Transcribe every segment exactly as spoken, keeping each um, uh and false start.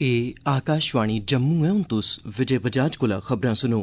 ए आकाशवाणी जम्मू है। हुण तुस विजय बजाज कोला खबरां सुनो।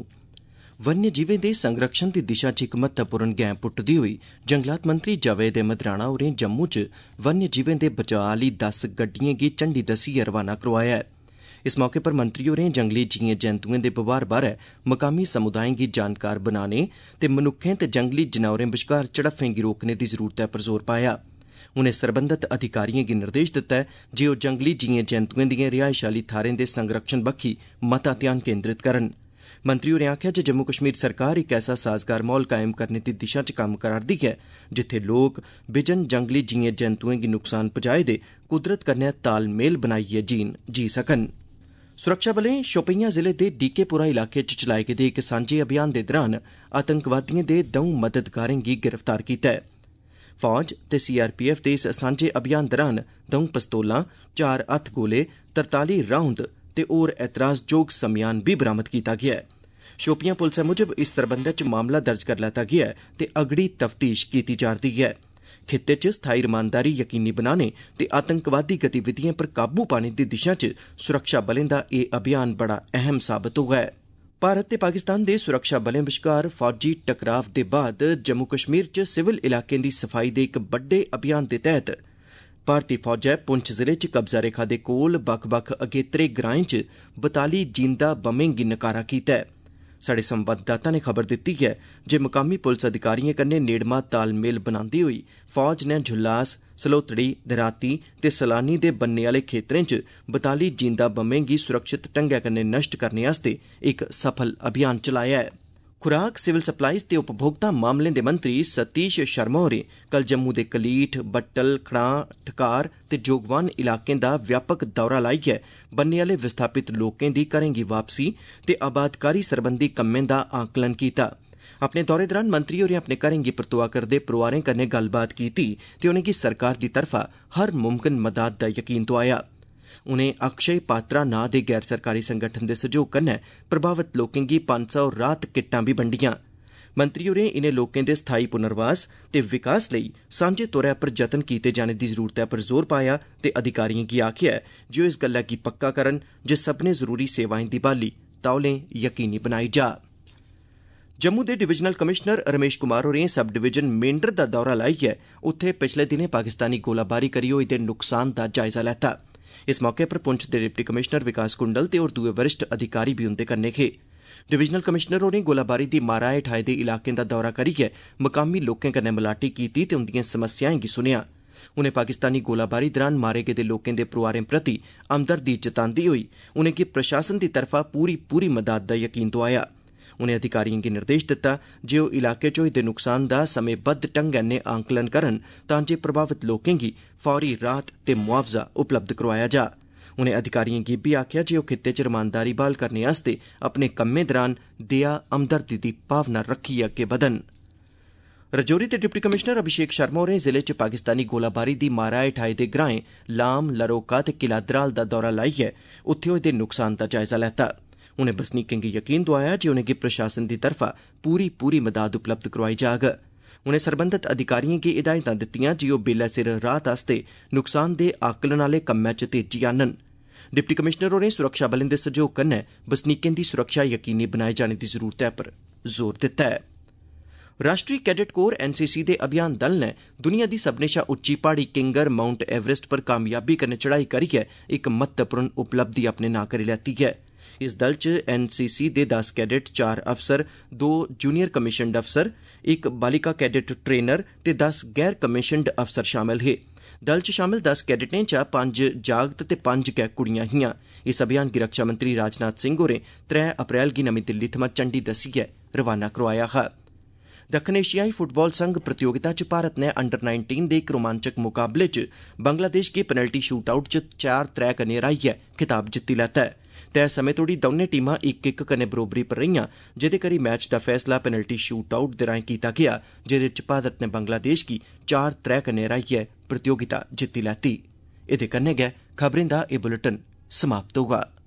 वन्य जीवें दे संरक्षण दी दिशा च इक महत्वपूर्ण गैं पुट्टदी होई जंगलात मंत्री जावेद अहमद राणा होरें जम्मू च वन्य जीवें दे बचाऽ आह्ली दस गड्डिएं गी झंडी दस्सियै रवाना करोआया ऐ। इस मौके पर मंत्री होरें जंगली जीएं जैंतुएं दे बवहार बारै मकामी समुदायें गी जानकार बनाने ते मनुक्खें ते जंगली जनौरें बश्कार झड़फ्फें गी रोकने दी जरूरतै पर जोर पाया। उनें सरबंधत अधिकारिएं गी निर्देश दित्ता ऐ जे ओह् जंगली जीएं जैंतुएं दिएं रिहायश आह्ली थाह्रें दे संरक्षण बक्खी मता ध्यान केन्द्रित करन। मंत्री होरें आखेआ जे जम्मू कश्मीर सरकार इक ऐसा साजगार माहौल कायम करने दी दिशा च कम्म करा'रदी ऐ जित्थै लोक बिजन जंगली जीएं जैंतुएं गी नुकसान पजाए दे कुदरत कन्नै तालमेल बनाइयै जीन जी सकन। सुरक्षाबलें शोपियां जिले दे डीकेपुरा इलाके च चलाए गेदे इक सांझे अभियान दे दौरान आतंकवादिएं दे द'ऊं मददगारें गी गिरफ्तार कीता ऐ। फौज ते सीआरपीएफ दे इस सांझे अभियान दौरान द'ऊं पिस्तौलां, चार हत्थ गोले, तरताली राउंद ते होर ऐतराजजोग समेयान बी बरामद कीता गेआ ऐ। शोपियां पुलसै मुजब इस सरबंधै च मामला दर्ज करी लैता गेआ ऐ ते अगड़ी तफ्तीश कीती जा'रदी ऐ। खित्ते च स्थाई रमानदारी यकीनी बनाने ते आतंकवादी गतिविधिएं पर काबू पाने दी दिशा च सुरक्षा बलें दा एह् अभियान बड़ा अहम साबत होआ ऐ। भारत ते पाकिस्तान दे सुरक्षा बलें बश्कार फौजी टकराव दे बाद जम्मू कश्मीर च सिविल इलाकें दी सफाई दे इक बड्डे अभियान दे तैह्त भारतीय फौजै पुंछ जिले च कब्जा रेखा दे कोल बक्ख बक्ख अगेत्रे ग्राएं च बताली जींदा बमें गी नकारा कीता ऐ। साढ़े संवाददाता ने खबर दित्ती ऐ जे मकामी पुलस अधिकारिएं कन्नै नेड़मा तालमेल बनांदे होई फौज नै झुल्लास, सलोतड़ी, दराती ते सलानी दे बन्ने आह्ले खेत्तरें च बताली जींदा बमें गी सुरक्षित ढंगै कन्नै नष्ट करने आस्तै इक सफल अभियान चलाया ऐ। खुराक, सिविल सप्लाईज ते उपभोक्ता मामलें दे मंत्री सतीश शर्मा होरें कल जम्मू दे कलीठ, बट्टल, खड़ां, ठकार ते जोगवान इलाकें दा व्यापक दौरा लाइयै बन्ने आह्ले विस्थापित लोकें दी घरें गी वापसी ते आबादकारी सरबंधी कम्में दा आकलन कीता। अपने दौरे दौरान मंत्री होरें अपने घरें गी परतोआ करदे परोआरें कन्नै गल्लबात कीती ते उनेंगी सरकार दी तरफा हर मुमकन मदाद दा यकीन दोआया। उनें अक्षय पात्रा नां दे गैर सरकारी संगठन दे सैह्योग कन्नै प्रभावित लोकें गी पंज सौ राहत किट्टां बी बंडियां। मंत्री होरें इनें लोकें दे स्थाई पुनर्वास ते विकास लेई सांझे तौरा पर जतन कीते जाने दी जरूरतै पर जोर पाया ते अधिकारिएं गी आखेआ जे ओह् इस गल्लै गी पक्का करन जे सब्भनें जरूरी सेवाएं दी बहाली तौले यकीनी बनाई जा। जम्मू दे डिवीजनल कमिशनर रमेश कुमार होरें सब डिवीजन मेंढर दा दौरा लाइयै उत्थे पिछले दिनें पाकिस्तानी गोलाबारी करी होए दे नुकसान दा जायजा लैता। इस मौके पर पुंछ दे डिप्टी कमिशनर विकास कुंडल ते होर दुए वरिष्ठ अधिकारी बी उंदे कन्नै हे। डिवीजनल कमिशनर होरें गोलाबारी दी मारा हेठ आए दे इलाकें दा दौरा करियै मकामी लोकें कन्नै मलाटी कीती ते उंदिएं समस्याएं गी सुनेआ। उनें पाकिस्तानी गोलाबारी दौरान मारे गेदे लोकें दे परोआरें प्रति हमदर्दी जतांदे होई उनेंगी प्रशासन दी तरफा पूरी पूरी मदाद दा यकीन दोआया। उनें अधिकारिएं गी निर्देश दित्ता जे ओह् इलाके च होए दे नुकसान दा समेंबद्ध ढंगै नै आंकलन करन तां जे प्रभावित लोकें गी फौरी राहत ते मुआवजा उपलब्ध करोआया जा। उनें अधिकारिएं गी बी आखेआ जे ओह् खित्ते च रमानदारी ब्हाल करने आस्तै अपने कम्में दौरान दया हमदर्दी दी भावना रखियै अग्गे बधन। रजौरी दे डिप्टी कमिशनर अभिषेक शर्मा होरें जिले च पाकिस्तानी गोलाबारी दी मारा हेठ आए दे ग्राएं लाम, लरोका ते किला द्राल दा दौरा लाइयै उत्थे होए दे नुकसान दा जायजा लैता। उनें बसनीकें गी यकीन दोआया जे उनेंगी प्रशासन दी तरफा पूरी पूरी मदाद उपलब्ध करोआई जाग। उनें सरबंधत अधिकारिएं गी हिदायतां दित्तियां जे ओह् बेल्लै सिर राहत आस्तै नुकसान दे आकलन आह्ले कम्मै च तेजी आह्नन। डिप्टी कमिशनर होरें सुरक्षा बलें दे सैह्योग कन्नै बसनीकें दी सुरक्षा यकीनी बनाए जाने दी जरूरतै पर जोर दित्ता ऐ। राष्ट्रीय कैडेट कोर एनसीसी दे अभियान दल नै दुनिया दी सब्भनें शा उच्ची प्हाड़ी किंगर माउंट एवरेस्ट पर कामयाबी कन्नै चढ़ाई करियै इक महत्वपूर्ण उपलब्धि अपने नां करी लैती ऐ। इस दल च एनसीसी दे दस कैडेट, चार अफसर, दो जूनियर कमीशनड अफसर, एक बालिका कैडेट ट्रेनर ते दस गैर कमीशनड अफसर शामल हे। दल च शामल दस कैडेटें चा पंज जागत ते पंज गै कुड़ियां हियां। इस अभियान गी रक्षा मंत्री राजनाथ सिंह होरें त्रै अप्रैल गी नमीं दिल्ली थमां झंडी दस्सियै रवाना करोआया हा। दक्खन एशियाई फुटबाल संघ प्रतियोगिता च भारत नै अंडर नाइनटीन दे इक रोमांचक मुकाबले च बंगलादेश गी पेनल्टी शूट आउट च चार त्रै कन्नै हराइयै खिताब जित्ती लैता ऐ। तय समें तोड़ी दौनें टीमां इक इक कन्नै बरोबरी पर रेहियां जेह्दे करी मैच दा फैसला पेनल्टी शूट आउट दे राएं कीता गेआ जेह्दे च भारत नै बंगलादेश गी चार त्रै कन्नै हराइयै प्रतियोगिता जित्ती लैती। एह्दे कन्नै गै खबरें दा एह् बुलेटिन समाप्त होगा।